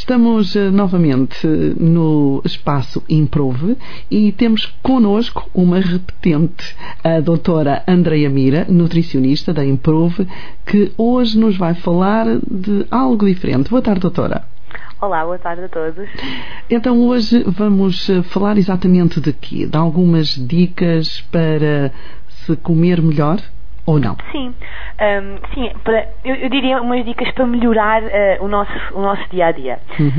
Estamos novamente no espaço Improve e temos connosco uma repetente, a doutora Andreia Mira, nutricionista da Improve, que hoje nos vai falar de algo diferente. Boa tarde, doutora. Olá, boa tarde a todos. Então hoje vamos falar exatamente de quê? De algumas dicas para se comer melhor ou não? Sim, eu diria umas dicas para melhorar o nosso dia-a-dia.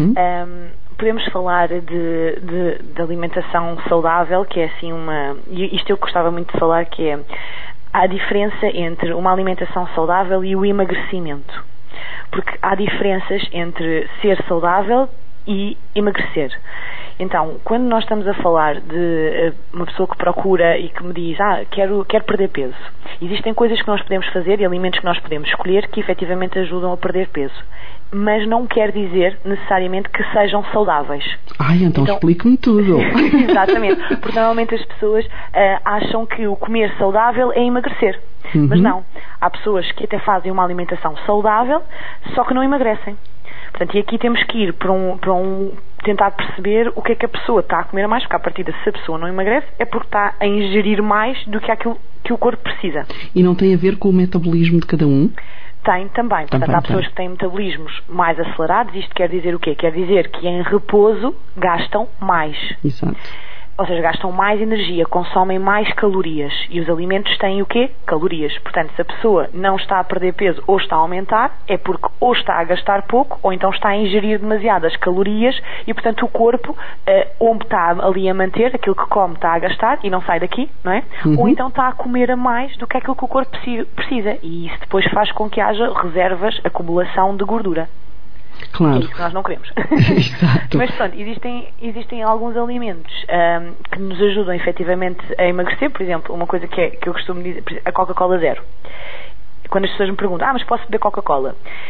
Podemos falar de alimentação saudável, que é assim isto eu gostava muito de falar, que é a diferença entre uma alimentação saudável e o emagrecimento. Porque há diferenças entre ser saudável e emagrecer. Então, quando nós estamos a falar de uma pessoa que procura e que me diz, quero perder peso, existem coisas que nós podemos fazer e alimentos que nós podemos escolher que efetivamente ajudam a perder peso. Mas não quer dizer necessariamente que sejam saudáveis. Então explique-me tudo. Exatamente, porque normalmente as pessoas acham que o comer saudável é emagrecer. Mas não, há pessoas que até fazem uma alimentação saudável, só que não emagrecem. Portanto, e aqui temos que ir para tentar perceber o que é que a pessoa está a comer mais, porque a partir se a pessoa não emagrece, é porque está a ingerir mais do que aquilo que o corpo precisa. E não tem a ver com o metabolismo de cada um? Tem também. Portanto, há pessoas que têm metabolismos mais acelerados. Isto quer dizer o quê? Quer dizer que em repouso gastam mais. Exato. Ou seja, gastam mais energia, consomem mais calorias. E os alimentos têm o quê? Calorias. Portanto, se a pessoa não está a perder peso ou está a aumentar, é porque ou está a gastar pouco ou então está a ingerir demasiadas calorias e, portanto, o corpo ou está ali a manter aquilo que come, está a gastar e não sai daqui, não é? Ou então está a comer a mais do que aquilo que o corpo precisa. E isso depois faz com que haja reservas, acumulação de gordura. Claro. É isso que nós não queremos. Exato. Mas pronto, existem alguns alimentos que nos ajudam efetivamente a emagrecer. Por exemplo, uma coisa que eu costumo dizer, a Coca-Cola Zero. Quando as pessoas me perguntam, mas posso beber Coca-Cola?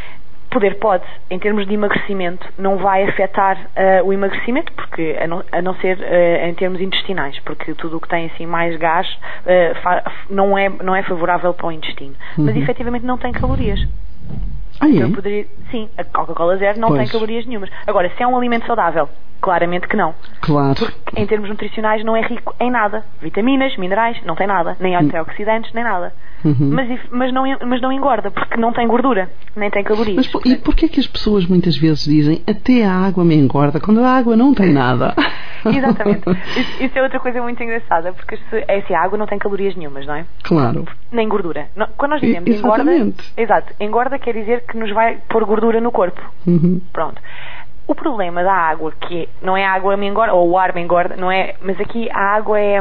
Pode, em termos de emagrecimento, não vai afetar o emagrecimento, porque a não ser em termos intestinais, porque tudo o que tem assim mais gás não é favorável para o intestino. Mas efetivamente não tem calorias. Então, sim, a Coca-Cola Zero não tem calorias nenhumas. Agora, se é um alimento saudável, claramente que não. Claro. Porque em termos nutricionais não é rico em nada. Vitaminas, minerais, não tem nada. Nem antioxidantes, nem nada. Mas não engorda, porque não tem gordura, nem tem calorias. Mas e porquê é que as pessoas muitas vezes dizem até a água me engorda, quando a água não tem nada? Exatamente. Isso é outra coisa muito engraçada, porque a água não tem calorias nenhumas, não é? Claro. Nem gordura. Quando nós dizemos engorda, engorda quer dizer que nos vai pôr gordura no corpo. Pronto. O problema da água, que não é a água me engorda, ou o ar me engorda, não é, mas aqui a água é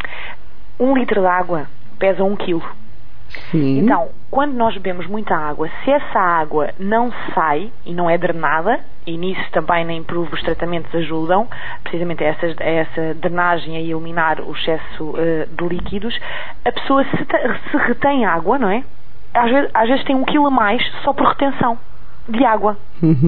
1 litro de água pesa 1 quilo. Sim. Então, quando nós bebemos muita água, se essa água não sai e não é drenada, e nisso também na Improve os tratamentos ajudam, precisamente a essa drenagem, a eliminar o excesso de líquidos, a pessoa se retém água, não é? Às vezes tem 1 quilo a mais só por retenção de água.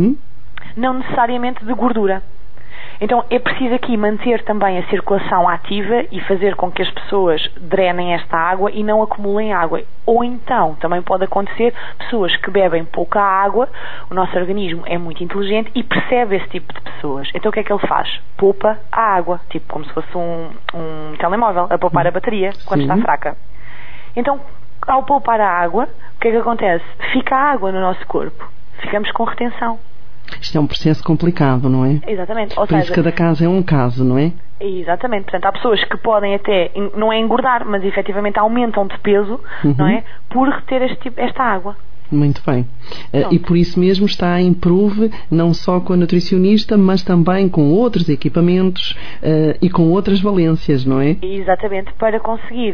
Não necessariamente de gordura. Então é preciso aqui manter também a circulação ativa e fazer com que as pessoas drenem esta água e não acumulem água. Ou então, também pode acontecer pessoas que bebem pouca água, o nosso organismo é muito inteligente e percebe esse tipo de pessoas. Então o que é que ele faz? Poupa a água, tipo como se fosse um telemóvel, a poupar a bateria quando está fraca. Então, ao poupar a água, o que é que acontece? Fica a água no nosso corpo. Ficamos com retenção. Isto é um processo complicado, não é? Exatamente. Por isso cada caso é um caso, não é? Exatamente. Portanto, há pessoas que podem até, não é engordar, mas efetivamente aumentam de peso, não é? Por reter esta água. Muito bem. E por isso mesmo está a Improve não só com a nutricionista, mas também com outros equipamentos e com outras valências, não é? Exatamente, para conseguir,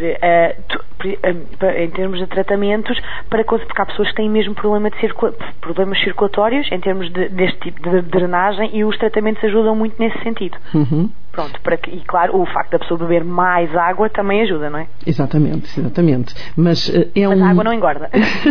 em termos de tratamentos, porque há pessoas que têm mesmo problemas circulatórios, em termos deste tipo de drenagem, e os tratamentos ajudam muito nesse sentido. Pronto, e claro, o facto da pessoa beber mais água também ajuda, não é? Exatamente. Mas a água não engorda.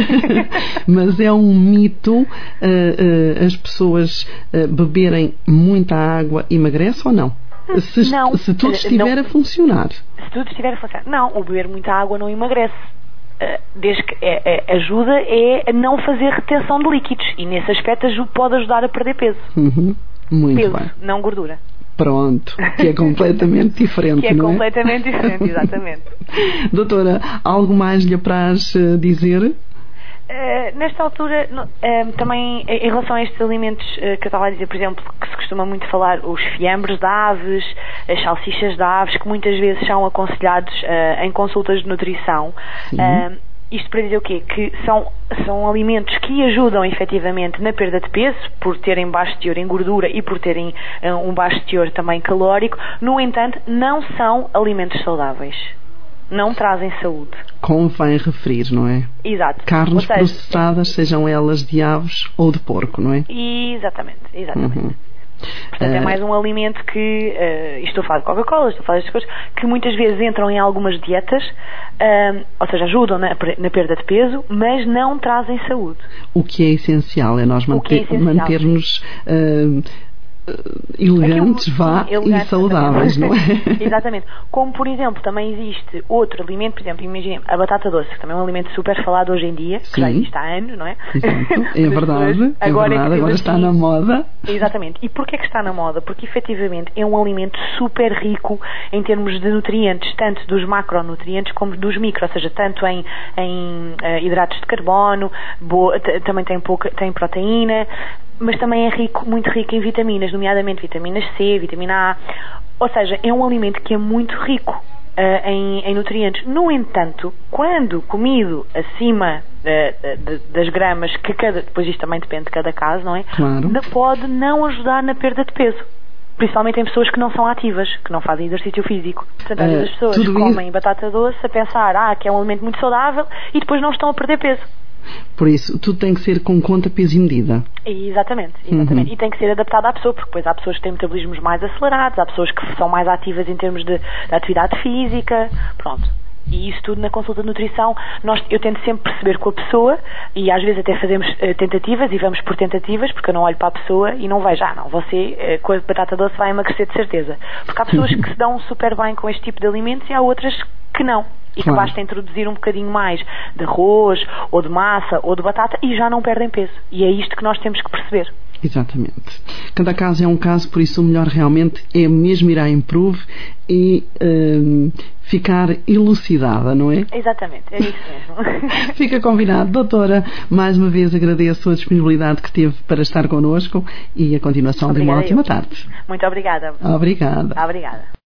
Mas é um mito as pessoas beberem muita água emagrece ou não? Se tudo estiver a funcionar. Se tudo estiver a funcionar. Não, o beber muita água não emagrece. Desde que ajuda a não fazer retenção de líquidos, e nesse aspecto pode ajudar a perder peso. Muito peso, bem. não gordura. Pronto, que é completamente diferente, Que é não é? completamente diferente, exatamente. Doutora, algo mais lhe apraz dizer? Nesta altura, também em relação a estes alimentos que eu estava a dizer, por exemplo, que se costuma muito falar, os fiambres de aves, as salsichas de aves, que muitas vezes são aconselhados em consultas de nutrição. Isto para dizer o quê? Que são alimentos que ajudam efetivamente na perda de peso, por terem baixo teor em gordura e por terem um baixo teor também calórico. No entanto, não são alimentos saudáveis. Não trazem saúde. Convém referir, não é? Exato. Carnes processadas, sejam elas de aves ou de porco, não é? Exatamente. Portanto, é mais um alimento que, estou a falar de Coca-Cola, estou a falar destas coisas, que muitas vezes entram em algumas dietas, ou seja, ajudam na perda de peso, mas não trazem saúde. O que é essencial é nós manter-nos elegantes, e saudáveis, não é? Exatamente. Como, por exemplo, também existe outro alimento, por exemplo, imaginem a batata doce, que também é um alimento super falado hoje em dia, que já existe há anos, não é? Exato. É verdade, agora está na moda. Exatamente. E porquê que está na moda? Porque efetivamente é um alimento super rico em termos de nutrientes, tanto dos macronutrientes como dos micro, ou seja, tanto em hidratos de carbono, também tem proteína, mas também é muito rico em vitaminas, nomeadamente vitaminas C, vitamina A. Ou seja, é um alimento que é muito rico em nutrientes. No entanto, quando comido acima das gramas, depois isto também depende de cada caso, não é? Claro. Pode não ajudar na perda de peso. Principalmente em pessoas que não são ativas, que não fazem exercício físico. Portanto, às vezes as pessoas comem batata doce a pensar que é um alimento muito saudável e depois não estão a perder peso. Por isso, tudo tem que ser com conta, peso e medida. Exatamente. E tem que ser adaptado à pessoa, porque depois há pessoas que têm metabolismos mais acelerados, há pessoas que são mais ativas em termos de atividade física, pronto. E isso tudo na consulta de nutrição, eu tento sempre perceber com a pessoa, e às vezes até fazemos tentativas, e vamos por tentativas, porque eu não olho para a pessoa e não vejo, você com a batata doce vai emagrecer de certeza. Porque há pessoas que se dão super bem com este tipo de alimentos e há outras que não. E que basta introduzir um bocadinho mais de arroz, ou de massa, ou de batata, e já não perdem peso. E é isto que nós temos que perceber. Exatamente. Cada caso é um caso, por isso o melhor realmente é mesmo ir à Improve e ficar elucidada, não é? Exatamente, é isso mesmo. Fica combinado. Doutora, mais uma vez agradeço a disponibilidade que teve para estar connosco e a continuação de uma ótima tarde. Muito obrigada. Obrigada.